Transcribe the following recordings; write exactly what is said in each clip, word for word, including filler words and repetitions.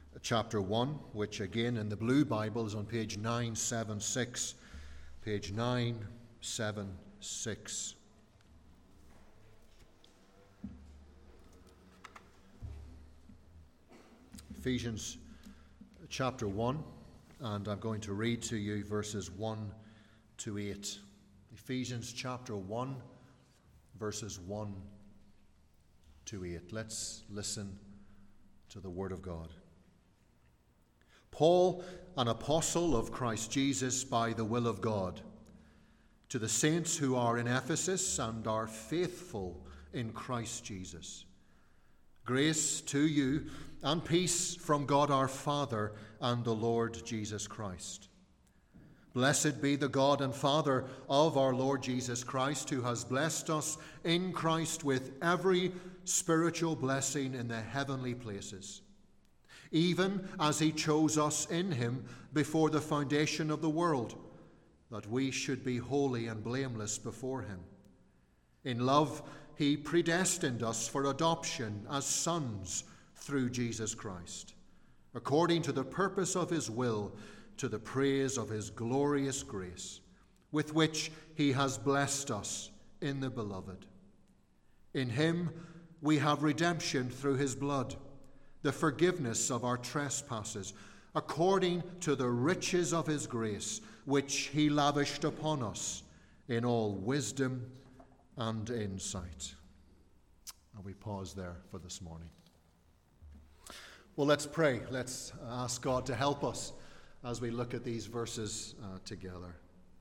chapter one, which again in the Blue Bible is on page nine seventy-six. Page nine seventy-six. Ephesians chapter one, and I'm going to read to you verses one to eight. Ephesians chapter one, verses one to eight. Let's listen to the Word of God. Paul, an apostle of Christ Jesus by the will of God, to the saints who are in Ephesus and are faithful in Christ Jesus. Grace to you and peace from God our Father and the Lord Jesus Christ. Blessed be the God and Father of our Lord Jesus Christ, who has blessed us in Christ with every spiritual blessing in the heavenly places, even as he chose us in him before the foundation of the world, that we should be holy and blameless before him. In love, he predestined us for adoption as sons through Jesus Christ, according to the purpose of his will, to the praise of his glorious grace, with which he has blessed us in the Beloved. In him we have redemption through his blood, the forgiveness of our trespasses, according to the riches of his grace, which he lavished upon us in all wisdom and insight. And we pause there for this morning. Well, let's pray. Let's ask God to help us as we look at these verses uh, together.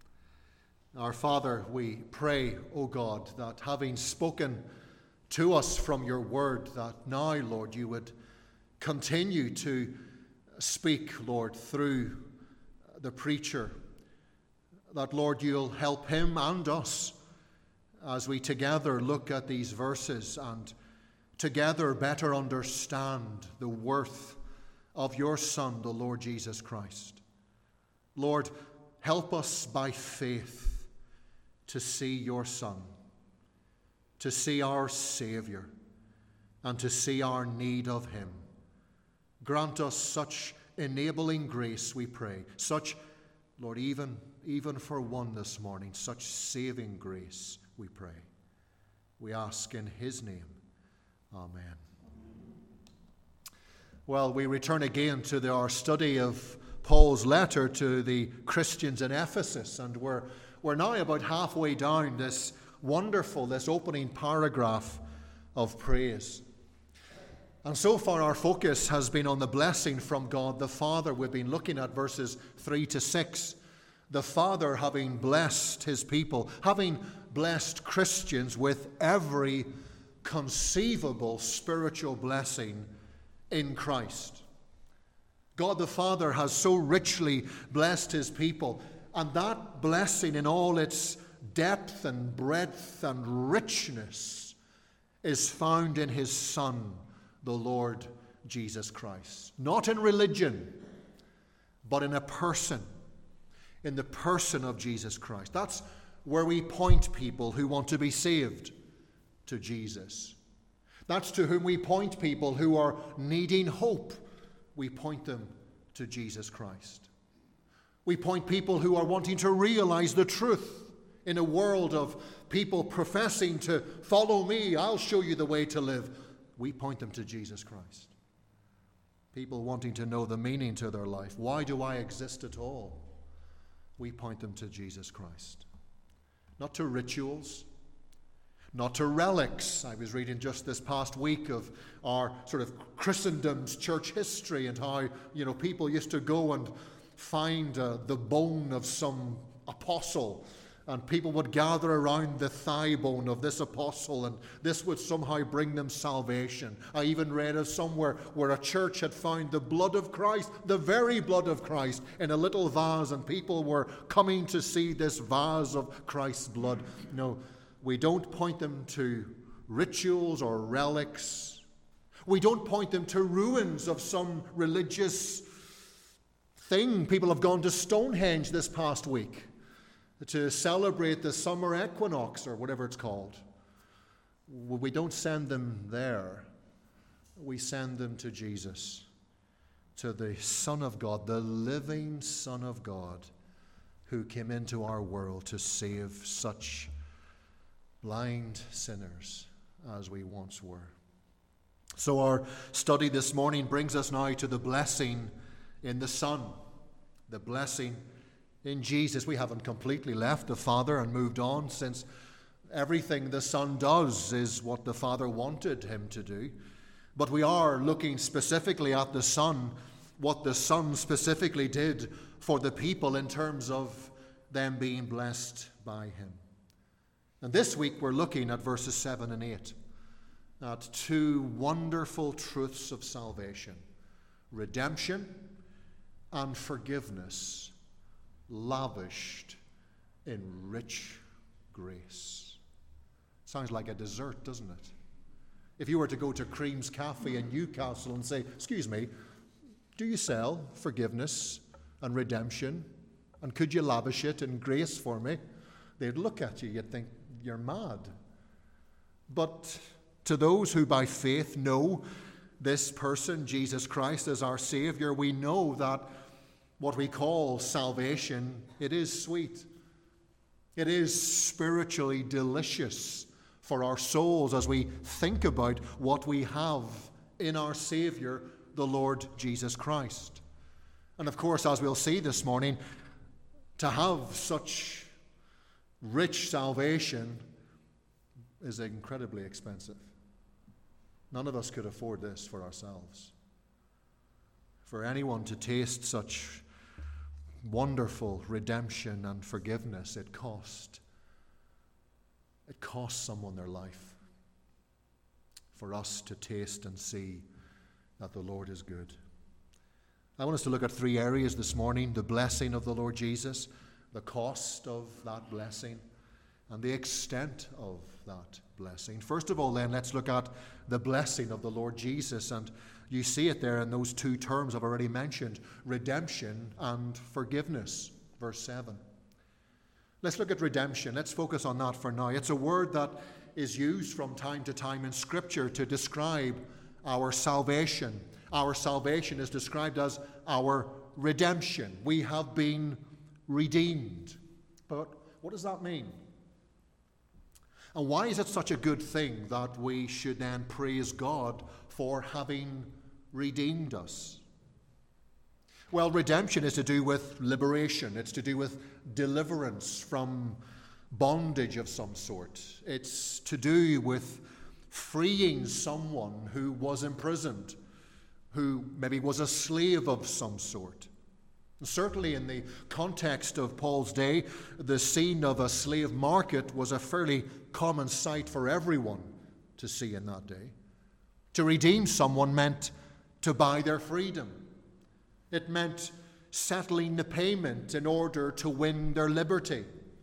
Our Father, we pray, O God, that having spoken to us from your word, that now, Lord, you would continue to speak, Lord, through the preacher, that, Lord, you'll help him and us as we together look at these verses and together better understand the worth of your Son, the Lord Jesus Christ. Lord, help us by faith to see your Son, to see our Savior, and to see our need of him. Grant us such enabling grace, we pray. Such, Lord, even, even for one this morning, such saving grace, we pray. We ask in his name. Amen. Well, we return again to the, our study of Paul's letter to the Christians in Ephesus, and we're, we're now about halfway down this wonderful, this opening paragraph of praise. And so far our focus has been on the blessing from God the Father. We've been looking at verses three to six. The Father having blessed his people, having blessed Christians with every conceivable spiritual blessing in Christ. God the Father has so richly blessed his people, and that blessing in all its depth and breadth and richness is found in his Son, the Lord Jesus Christ. Not in religion, but in a person, in the person of Jesus Christ. That's where we point people who want to be saved to Jesus. That's to whom we point people who are needing hope. We point them to Jesus Christ. We point people who are wanting to realize the truth in a world of people professing to follow me, I'll show you the way to live. We point them to Jesus Christ. People wanting to know the meaning to their life. Why do I exist at all? We point them to Jesus Christ. Not to rituals, not to relics. I was reading just this past week of our sort of Christendom's church history and how, you know, people used to go and find uh, the bone of some apostle, and people would gather around the thigh bone of this apostle, and this would somehow bring them salvation. I even read of somewhere where a church had found the blood of Christ, the very blood of Christ, in a little vase, and people were coming to see this vase of Christ's blood. No, we don't point them to rituals or relics. We don't point them to ruins of some religious thing. People have gone to Stonehenge this past week to celebrate the summer equinox or whatever it's called. We don't send them there. We send them to Jesus, to the Son of God, the living Son of God, who came into our world to save such blind sinners as we once were. So our study this morning brings us now to the blessing in the Son, the blessing in Jesus. We haven't completely left the Father and moved on, since everything the Son does is what the Father wanted him to do. But we are looking specifically at the Son, what the Son specifically did for the people in terms of them being blessed by him. And this week we're looking at verses seven and eight, at two wonderful truths of salvation: redemption and forgiveness, lavished in rich grace. Sounds like a dessert, doesn't it? If you were to go to Cream's Cafe in Newcastle and say, "Excuse me, do you sell forgiveness and redemption? And could you lavish it in grace for me?" They'd look at you, you'd think, you're mad. But to those who by faith know this person, Jesus Christ, as our Savior, we know that what we call salvation, it is sweet. It is spiritually delicious for our souls as we think about what we have in our Savior, the Lord Jesus Christ. And of course, as we'll see this morning, to have such rich salvation is incredibly expensive. None of us could afford this for ourselves. For anyone to taste such wonderful redemption and forgiveness, it cost. It cost someone their life. For us to taste and see that the Lord is good. I want us to look at three areas this morning: the blessing of the Lord Jesus, the cost of that blessing, and the extent of that blessing. First of all, then, let's look at the blessing of the Lord Jesus. And you see it there in those two terms I've already mentioned: redemption and forgiveness. Verse seven. Let's look at redemption. Let's focus on that for now. It's a word that is used from time to time in Scripture to describe our salvation. Our salvation is described as our redemption. We have been redeemed. But what does that mean? And why is it such a good thing that we should then praise God for having redeemed us? Well, redemption is to do with liberation. It's to do with deliverance from bondage of some sort. It's to do with freeing someone who was imprisoned, who maybe was a slave of some sort. Certainly in the context of Paul's day, the scene of a slave market was a fairly common sight for everyone to see in that day. To redeem someone meant to buy their freedom. It meant settling the payment in order to win their liberty.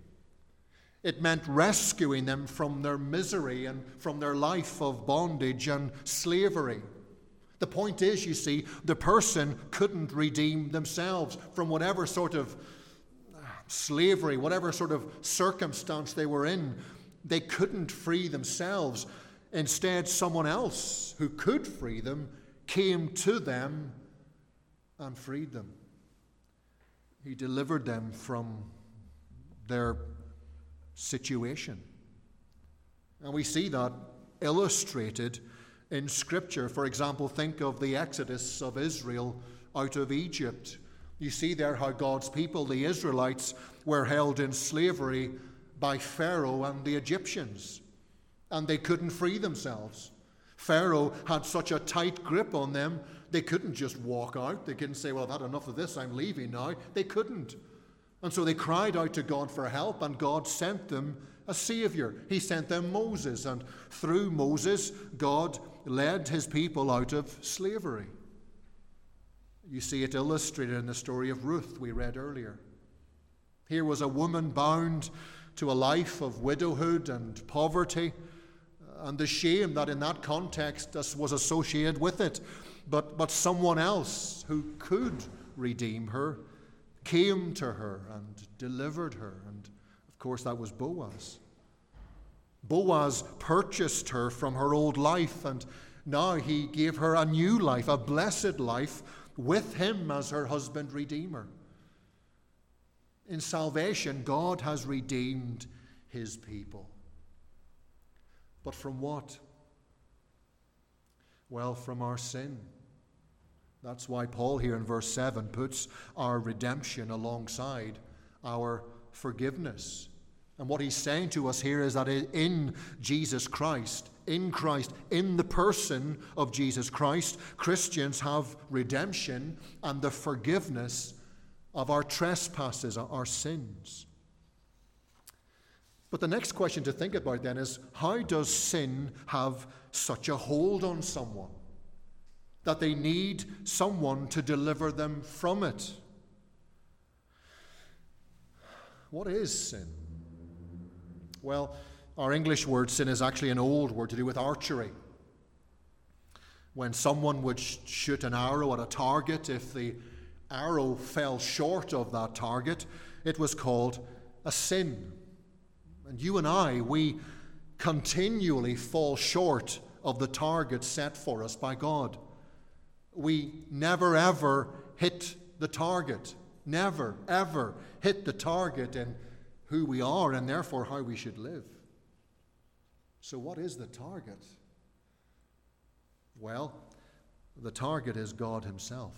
It meant rescuing them from their misery and from their life of bondage and slavery. The point is, you see, the person couldn't redeem themselves from whatever sort of slavery, whatever sort of circumstance they were in. They couldn't free themselves. Instead, someone else who could free them came to them and freed them. He delivered them from their situation. And we see that illustrated in Scripture. For example, think of the exodus of Israel out of Egypt. You see there how God's people, the Israelites, were held in slavery by Pharaoh and the Egyptians, and they couldn't free themselves. Pharaoh had such a tight grip on them, they couldn't just walk out. They couldn't say, "Well, I've had enough of this, I'm leaving now." They couldn't. And so they cried out to God for help, and God sent them a Savior. He sent them Moses, and through Moses, God led his people out of slavery. You see it illustrated in the story of Ruth we read earlier. Here was a woman bound to a life of widowhood and poverty, and the shame that in that context was associated with it. But, but someone else who could redeem her came to her and delivered her. And of course that was Boaz. Boaz purchased her from her old life, and now he gave her a new life, a blessed life, with him as her husband redeemer. In salvation, God has redeemed his people. But from what? Well, from our sin. That's why Paul here in verse seven puts our redemption alongside our forgiveness. And what he's saying to us here is that in Jesus Christ, in Christ, in the person of Jesus Christ, Christians have redemption and the forgiveness of our trespasses, our sins. But the next question to think about then is, how does sin have such a hold on someone that they need someone to deliver them from it? What is sin? Well, our English word sin is actually an old word to do with archery. When someone would sh- shoot an arrow at a target, if the arrow fell short of that target, it was called a sin. And you and I, we continually fall short of the target set for us by God. We never ever hit the target. Never ever hit the target in who we are and therefore how we should live. So what is the target? Well, the target is God himself.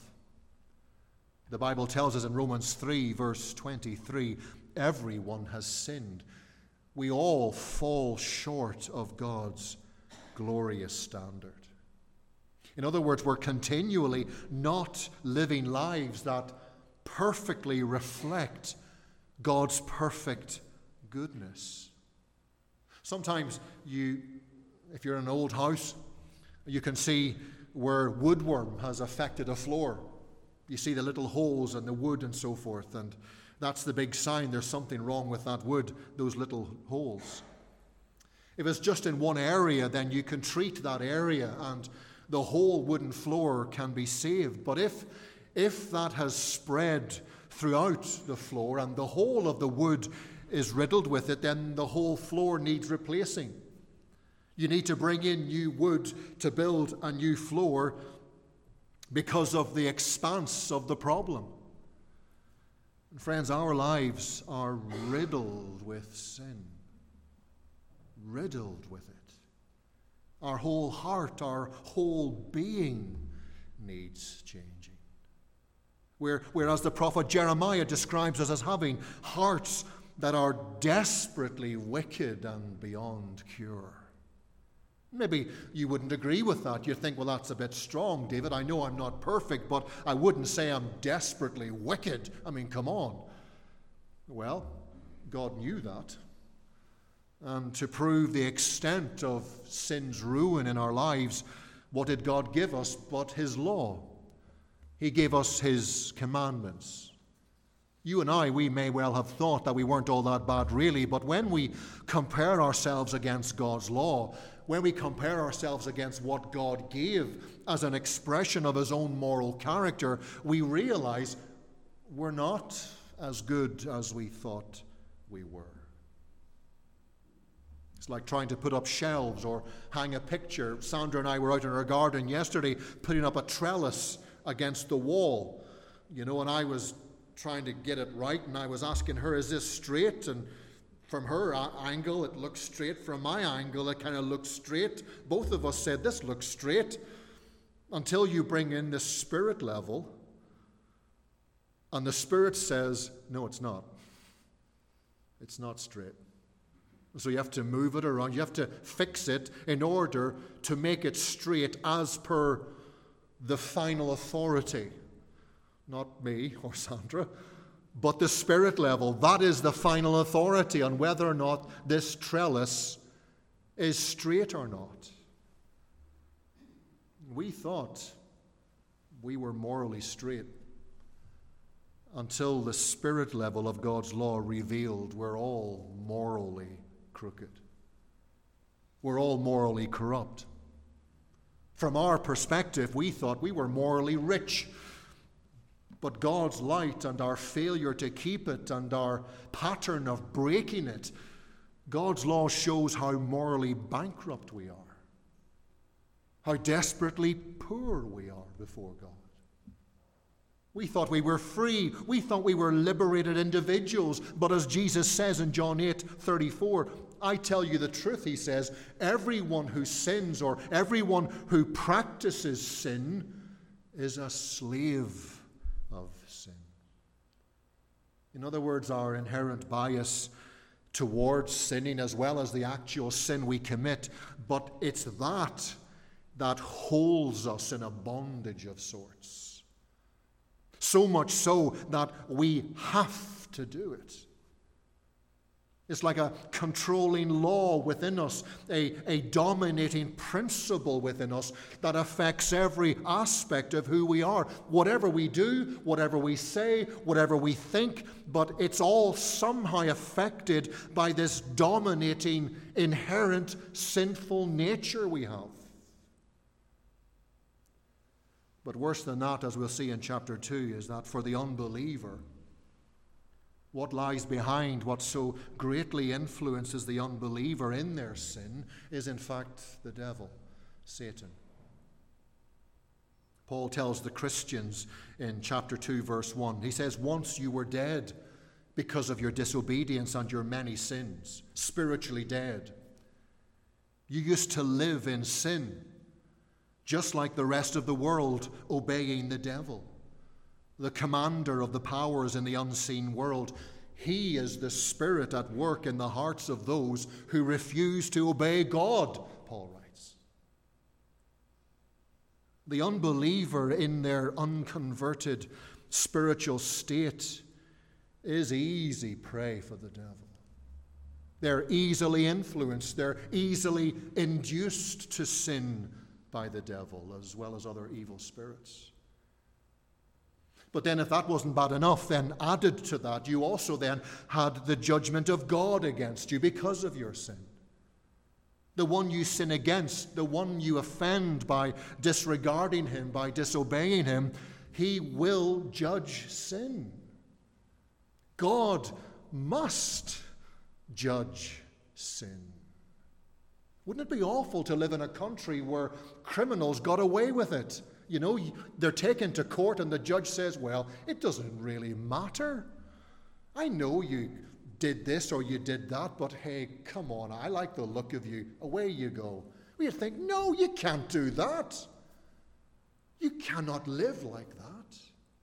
The Bible tells us in Romans three, verse twenty-three, everyone has sinned. We all fall short of God's glorious standard. In other words, we're continually not living lives that perfectly reflect God's perfect goodness. Sometimes you, if you're in an old house, you can see where woodworm has affected a floor. You see the little holes in the wood and so forth, and that's the big sign there's something wrong with that wood, those little holes. If it's just in one area, then you can treat that area and the whole wooden floor can be saved. But if, if that has spread throughout the floor and the whole of the wood is riddled with it, then the whole floor needs replacing. You need to bring in new wood to build a new floor because of the expanse of the problem. And friends, our lives are riddled with sin. Riddled with it. Our whole heart, our whole being needs changing. Whereas the prophet Jeremiah describes us as having hearts that are desperately wicked and beyond cure. Maybe you wouldn't agree with that. You'd think, well, that's a bit strong, David. I know I'm not perfect, but I wouldn't say I'm desperately wicked. I mean, come on. Well, God knew that. And to prove the extent of sin's ruin in our lives, what did God give us but his law? He gave us his commandments. You and I, we may well have thought that we weren't all that bad really, but when we compare ourselves against God's law, when we compare ourselves against what God gave as an expression of his own moral character, we realize we're not as good as we thought we were. It's like trying to put up shelves or hang a picture. Sandra and I were out in our garden yesterday putting up a trellis against the wall, you know, and I was trying to get it right, and I was asking her, is this straight? And from her angle, it looks straight. From my angle, it kind of looks straight. Both of us said, this looks straight, until you bring in the spirit level, and the Spirit says, no, it's not. It's not straight. So you have to move it around. You have to fix it in order to make it straight as per the final authority. Not me or Sandra, but the Spirit level. That is the final authority on whether or not this trellis is straight or not. We thought we were morally straight until the Spirit level of God's law revealed we're all morally crooked. We're all morally corrupt. From our perspective, we thought we were morally rich. But God's light and our failure to keep it and our pattern of breaking it, God's law shows how morally bankrupt we are, how desperately poor we are before God. We thought we were free. We thought we were liberated individuals. But as Jesus says in John eight thirty-four, I tell you the truth, he says, everyone who sins or everyone who practices sin is a slave of sin. In other words, our inherent bias towards sinning as well as the actual sin we commit, but it's that that holds us in a bondage of sorts. So much so that we have to do it. It's like a controlling law within us, a, a dominating principle within us that affects every aspect of who we are. Whatever we do, whatever we say, whatever we think, but it's all somehow affected by this dominating, inherent, sinful nature we have. But worse than that, as we'll see in chapter two, is that for the unbeliever, what lies behind what so greatly influences the unbeliever in their sin is in fact the devil, Satan. Paul tells the Christians in chapter two, verse one, he says, once you were dead because of your disobedience and your many sins, spiritually dead. You used to live in sin, just like the rest of the world, obeying the devil, the commander of the powers in the unseen world. He is the spirit at work in the hearts of those who refuse to obey God, Paul writes. The unbeliever in their unconverted spiritual state is easy prey for the devil. They're easily influenced, they're easily induced to sin by the devil, as well as other evil spirits. But then if that wasn't bad enough, then added to that, you also then had the judgment of God against you because of your sin. The one you sin against, the one you offend by disregarding him, by disobeying him, he will judge sin. God must judge sin. Wouldn't it be awful to live in a country where criminals got away with it? You know, they're taken to court and the judge says, well, it doesn't really matter. I know you did this or you did that, but hey, come on, I like the look of you. Away you go. We'd think, no, you can't do that. You cannot live like that.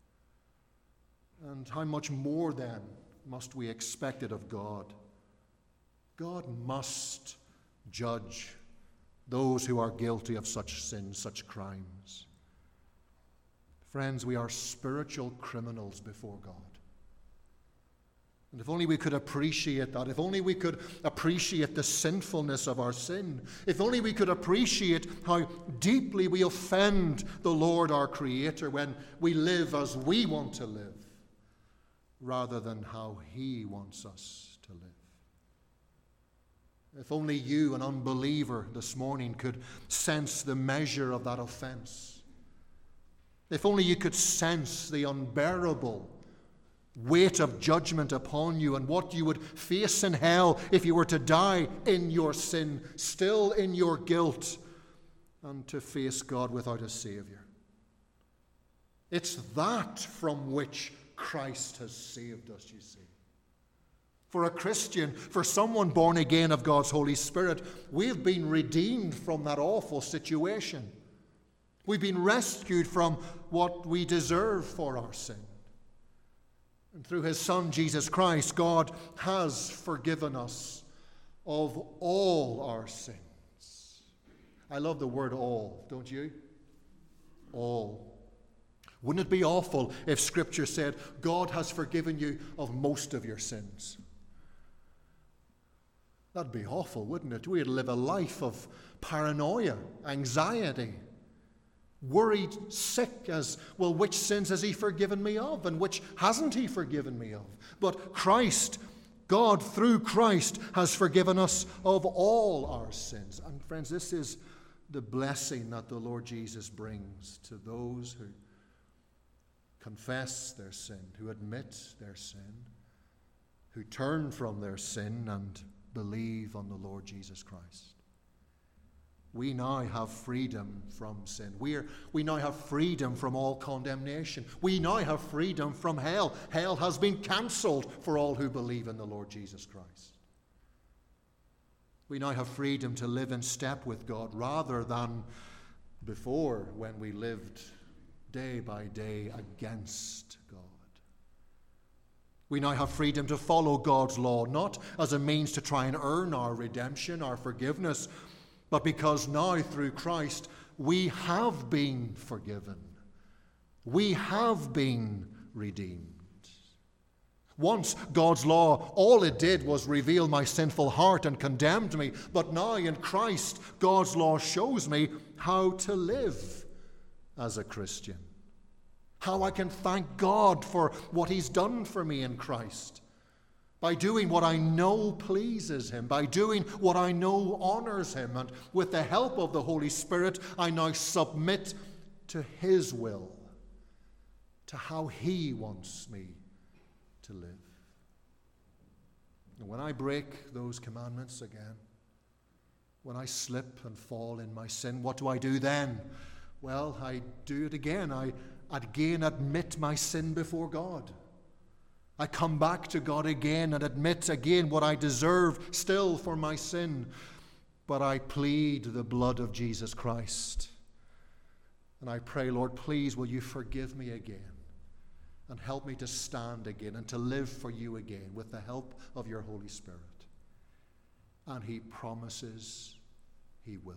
And how much more then must we expect it of God? God must judge those who are guilty of such sins, such crimes. Friends, we are spiritual criminals before God. And if only we could appreciate that, if only we could appreciate the sinfulness of our sin, if only we could appreciate how deeply we offend the Lord our Creator when we live as we want to live, rather than how He wants us to live. If only you, an unbeliever, this morning could sense the measure of that offense. If only you could sense the unbearable weight of judgment upon you and what you would face in hell if you were to die in your sin, still in your guilt, and to face God without a Savior. It's that from which Christ has saved us, you see. For a Christian, for someone born again of God's Holy Spirit, we've been redeemed from that awful situation. We've been rescued from what we deserve for our sin. And through His Son, Jesus Christ, God has forgiven us of all our sins. I love the word all, don't you? All. Wouldn't it be awful if Scripture said, God has forgiven you of most of your sins? That'd be awful, wouldn't it? We'd live a life of paranoia, anxiety, worried, sick as, well, which sins has He forgiven me of and which hasn't He forgiven me of? But Christ, God through Christ, has forgiven us of all our sins. And friends, this is the blessing that the Lord Jesus brings to those who confess their sin, who admit their sin, who turn from their sin and believe on the Lord Jesus Christ. We now have freedom from sin. We're, we now have freedom from all condemnation. We now have freedom from hell. Hell has been cancelled for all who believe in the Lord Jesus Christ. We now have freedom to live in step with God rather than before, when we lived day by day against God. We now have freedom to follow God's law, not as a means to try and earn our redemption, our forgiveness, but because now through Christ we have been forgiven. We have been redeemed. Once God's law, all it did was reveal my sinful heart and condemned me. But now in Christ, God's law shows me how to live as a Christian. How I can thank God for what He's done for me in Christ. By doing what I know pleases Him, by doing what I know honors Him, and with the help of the Holy Spirit, I now submit to His will, to how He wants me to live. And when I break those commandments again, when I slip and fall in my sin, what do I do then? Well, I do it again. I again admit my sin before God. I come back to God again and admit again what I deserve still for my sin. But I plead the blood of Jesus Christ. And I pray, Lord, please will you forgive me again and help me to stand again and to live for you again with the help of your Holy Spirit. And He promises He will.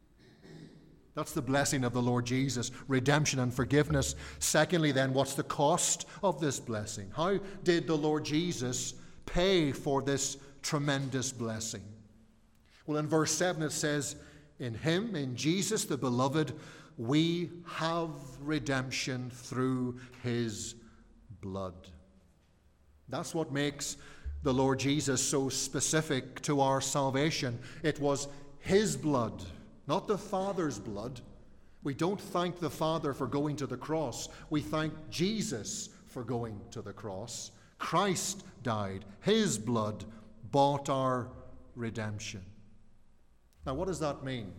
That's the blessing of the Lord Jesus, redemption and forgiveness. Secondly, then, what's the cost of this blessing? How did the Lord Jesus pay for this tremendous blessing? Well, in verse seven it says, in Him, in Jesus the Beloved, we have redemption through His blood. That's what makes the Lord Jesus so specific to our salvation. It was His blood, not the Father's blood. We don't thank the Father for going to the cross. We thank Jesus for going to the cross. Christ died. His blood bought our redemption. Now, what does that mean?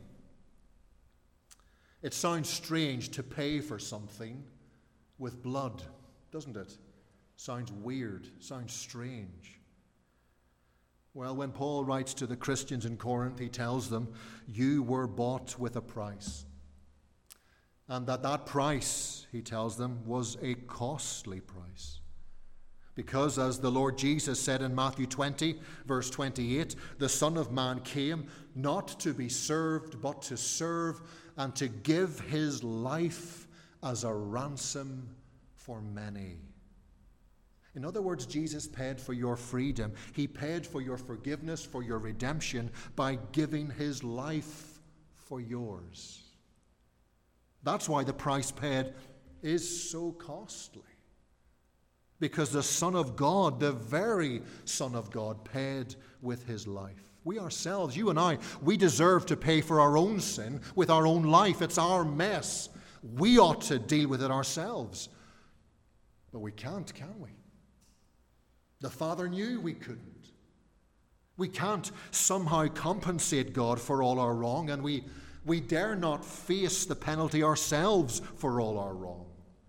It sounds strange to pay for something with blood, doesn't it? Sounds weird, sounds strange. Well, when Paul writes to the Christians in Corinth, he tells them, you were bought with a price. And that that price, he tells them, was a costly price. Because as the Lord Jesus said in Matthew twenty, verse twenty-eight, the Son of Man came not to be served, but to serve and to give His life as a ransom for many. In other words, Jesus paid for your freedom. He paid for your forgiveness, for your redemption, by giving His life for yours. That's why the price paid is so costly. Because the Son of God, the very Son of God, paid with His life. We ourselves, you and I, we deserve to pay for our own sin with our own life. It's our mess. We ought to deal with it ourselves. But we can't, can we? The Father knew we couldn't. We can't somehow compensate God for all our wrong, and we, we dare not face the penalty ourselves for all our wrong.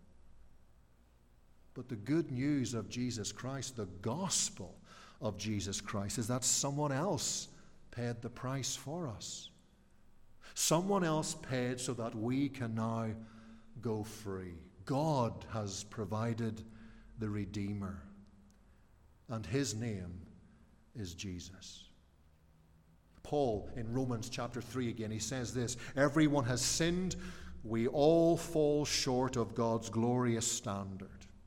But the good news of Jesus Christ, the gospel of Jesus Christ, is that someone else paid the price for us. Someone else paid so that we can now go free. God has provided the Redeemer, and His name is Jesus. Paul, in Romans chapter three again, he says this, everyone has sinned, we all fall short of God's glorious standard.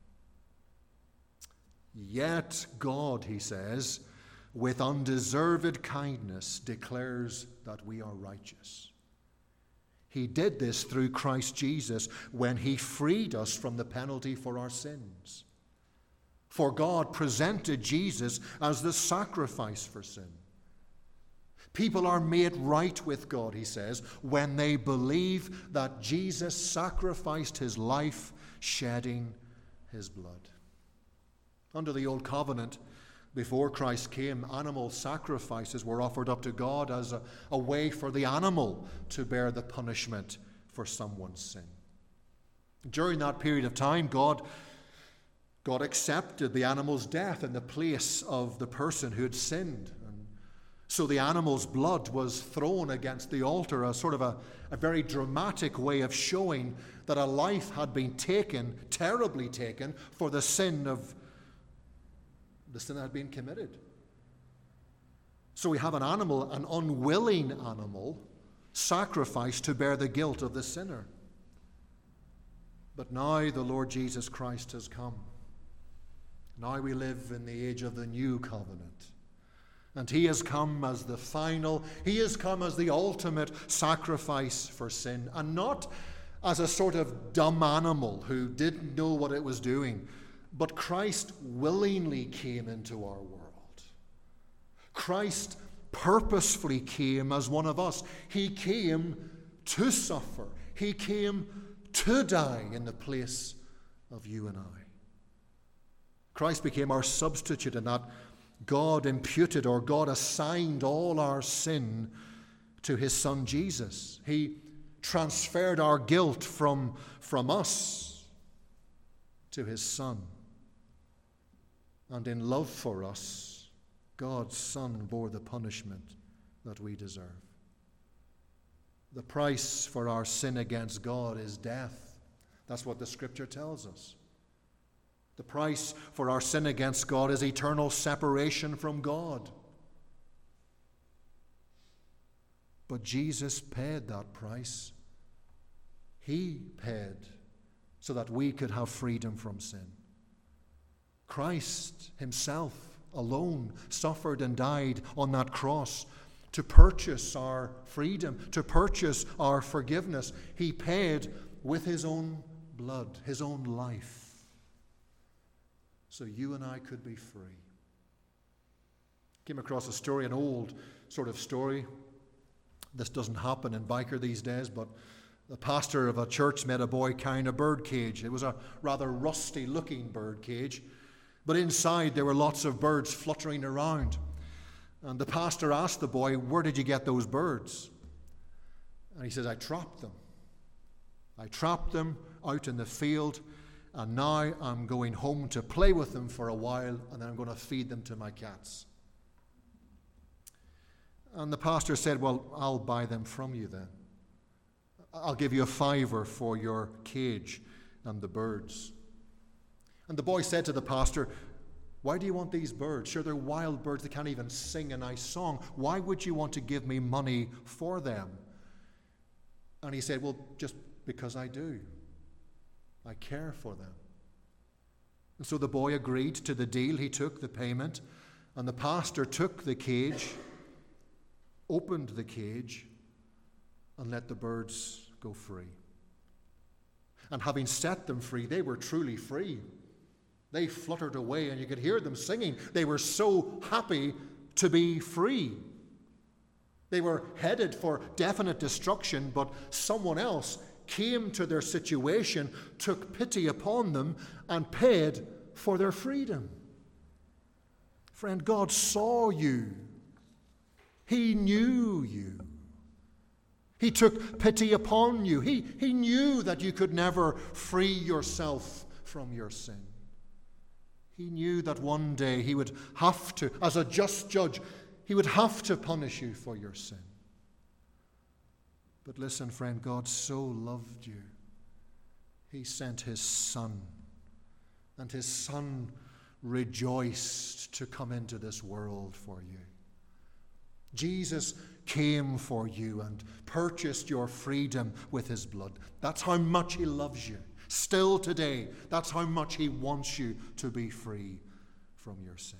Yet God, he says, with undeserved kindness declares that we are righteous. He did this through Christ Jesus when He freed us from the penalty for our sins. For God presented Jesus as the sacrifice for sin. People are made right with God, he says, when they believe that Jesus sacrificed His life, shedding His blood. Under the Old Covenant, Before Christ came, animal sacrifices were offered up to God as a, a way for the animal to bear the punishment for someone's sin. During that period of time, God, God accepted the animal's death in the place of the person who had sinned. And so the animal's blood was thrown against the altar, a sort of a, a very dramatic way of showing that a life had been taken, terribly taken, for the sin of the sin that had been committed. So we have an animal, an unwilling animal, sacrificed to bear the guilt of the sinner. But now the Lord Jesus Christ has come. Now we live in the age of the new covenant. And he has come as the final, he has come as the ultimate sacrifice for sin, and not as a sort of dumb animal who didn't know what it was doing. But Christ willingly came into our world. Christ purposefully came as one of us. He came to suffer. He came to die in the place of you and I. Christ became our substitute in that God imputed or God assigned all our sin to his Son Jesus. He transferred our guilt from, from us to his Son. And in love for us, God's Son bore the punishment that we deserve. The price for our sin against God is death. That's what the Scripture tells us. The price for our sin against God is eternal separation from God. But Jesus paid that price. He paid so that we could have freedom from sin. Christ himself alone suffered and died on that cross to purchase our freedom, to purchase our forgiveness. He paid with his own blood, his own life, so you and I could be free. Came across a story, an old sort of story. This doesn't happen in Byker these days, but the pastor of a church met a boy carrying a bird cage. It was a rather rusty-looking bird cage, but inside there were lots of birds fluttering around. And the pastor asked the boy, "Where did you get those birds?" And he says, "I trapped them. I trapped them out in the field, and now I'm going home to play with them for a while, and then I'm going to feed them to my cats." And the pastor said, "Well, I'll buy them from you then. I'll give you a fiver for your cage and the birds." And the boy said to the pastor, "Why do you want these birds? Sure, they're wild birds. They can't even sing a nice song. Why would you want to give me money for them?" And he said, "Well, just because I do. I care for them." And so the boy agreed to the deal. He took the payment, and the pastor took the cage, opened the cage, and let the birds go free. And having set them free, they were truly free. They fluttered away, and you could hear them singing. They were so happy to be free. They were headed for definite destruction, but someone else came to their situation, took pity upon them, and paid for their freedom. Friend, God saw you. He knew you. He took pity upon you. He, he knew that you could never free yourself from your sin. He knew that one day he would have to, as a just judge, he would have to punish you for your sin. But listen, friend, God so loved you, he sent his Son, and his Son rejoiced to come into this world for you. Jesus came for you and purchased your freedom with his blood. That's how much he loves you. Still today, that's how much he wants you to be free from your sin.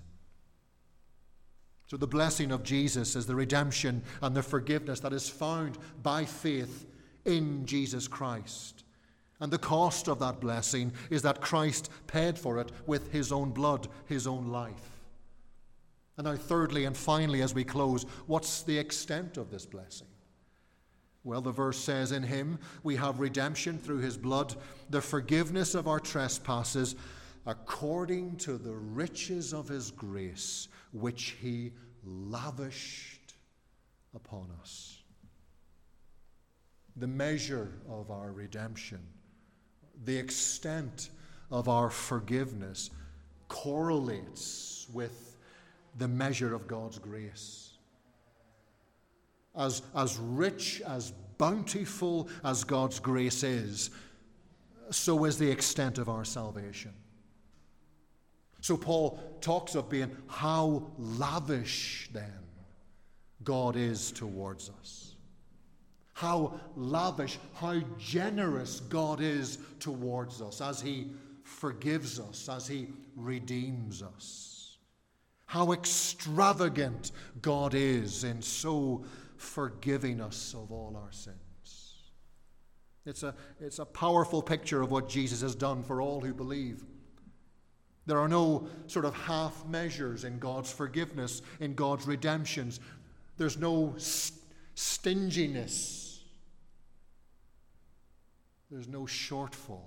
So the blessing of Jesus is the redemption and the forgiveness that is found by faith in Jesus Christ. And the cost of that blessing is that Christ paid for it with his own blood, his own life. And now thirdly and finally, as we close, what's the extent of this blessing? Well, the verse says, "In him we have redemption through his blood, the forgiveness of our trespasses, according to the riches of his grace, which he lavished upon us. The measure of our redemption, the extent of our forgiveness, correlates with the measure of God's grace. As, as rich, as bountiful as God's grace is, so is the extent of our salvation. So Paul talks of being how lavish then God is towards us. How lavish, how generous God is towards us as he forgives us, as he redeems us. How extravagant God is in so forgiving us of all our sins. It's a, it's a powerful picture of what Jesus has done for all who believe. There are no sort of half measures in God's forgiveness, in God's redemptions. There's no st- stinginess. There's no shortfall.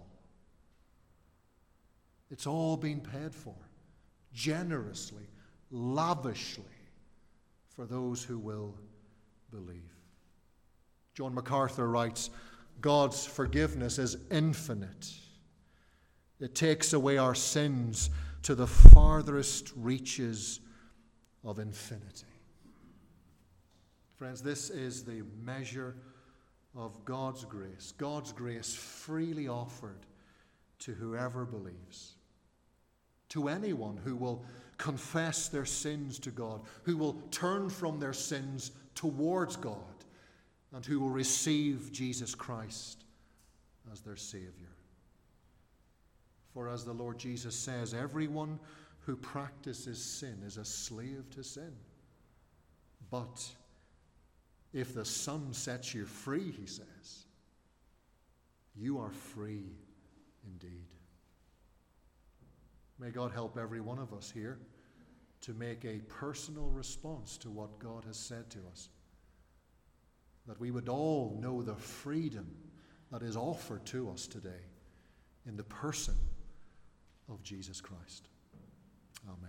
It's all been paid for, generously, lavishly, for those who will believe. John MacArthur writes, God's forgiveness is infinite. It takes away our sins to the farthest reaches of infinity. Friends, this is the measure of God's grace. God's grace freely offered to whoever believes. To anyone who will confess their sins to God, who will turn from their sins towards God, and who will receive Jesus Christ as their Savior. For as the Lord Jesus says, everyone who practices sin is a slave to sin. But if the Son sets you free, he says, you are free indeed. May God help every one of us here to make a personal response to what God has said to us. That we would all know the freedom that is offered to us today in the person of Jesus Christ. Amen.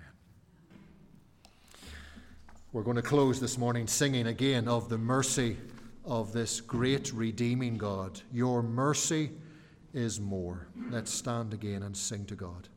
We're going to close this morning singing again of the mercy of this great redeeming God. Your mercy is more. Let's stand again and sing to God.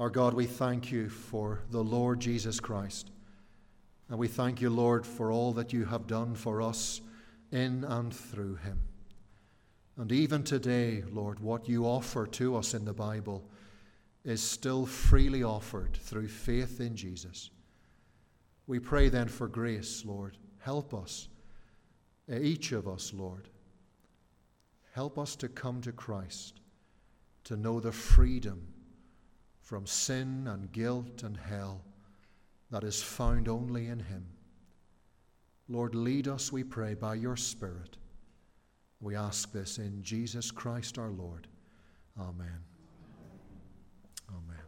Our God, we thank you for the Lord Jesus Christ. And we thank you, Lord, for all that you have done for us in and through him. And even today, Lord, what you offer to us in the Bible is still freely offered through faith in Jesus. We pray then for grace, Lord. Help us, each of us, Lord. Help us to come to Christ, to know the freedom from sin and guilt and hell that is found only in him. Lord, lead us, we pray, by your Spirit. We ask this in Jesus Christ our Lord. Amen. Amen.